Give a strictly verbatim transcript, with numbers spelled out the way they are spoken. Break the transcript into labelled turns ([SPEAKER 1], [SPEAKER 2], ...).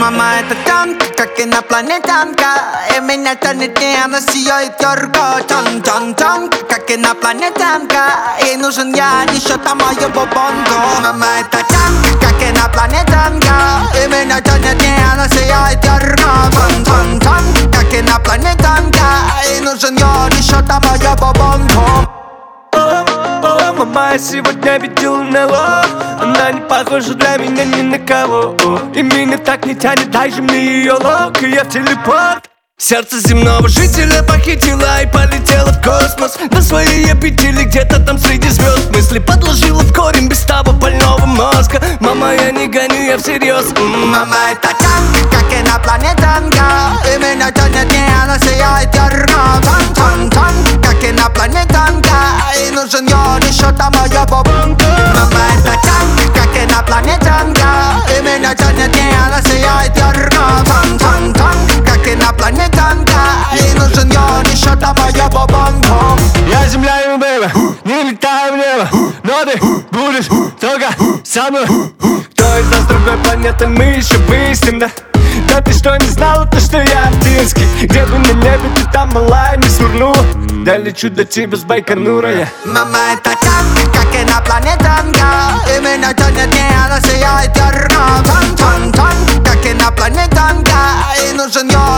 [SPEAKER 1] Мама, это танк, как инопланетянка, и меня тянет не, она сияет ярко. Тан, тан, тан, как инопланетянка, ей нужен я, не счета моего бонго. Мама, это танк, как инопланетянка, и меня тянет не, она сияет ярко. Тан, тан, тан, как инопланетянка, ей нужен я, не счета моего бонго.
[SPEAKER 2] О, мама, я сегодня видел НЛО. Она не похожа для меня ни на кого. И меня так не тянет, дай же мне ее лок, и я в телепорт. Сердце земного жителя похитила и полетела в космос. На свои обители где-то там среди звезд. Мысли подложила в корень без того больного мозга. Мама, я не гоню, я всерьез.
[SPEAKER 1] Мама, это танк, как инопланетянка, и меня тянет не, она сияет ярко. Тан, тан, тан, как инопланетянка, ей нужен я, не счета моего бонго. Мама, это танк, как инопланетянка, и меня тянет не, она сияет ярко. Тан, тан, тан, как инопланетянка, ей нужен я, не счета моего бонго.
[SPEAKER 2] Я земля и бэйба, не летаю в небо, но ты будешь только со мной. Кто из нас другой планеты, мы еще выясним, да? Да ты что, не знала, то что я артистский? Где бы на небе ты там была, не свернула. Да лечу до тебя с Байконура я.
[SPEAKER 1] Мама, это танк, как инопланетянка, и меня тянет не, она сияет ярко. Тан, тан, тан, как инопланетянка, ей нужен я,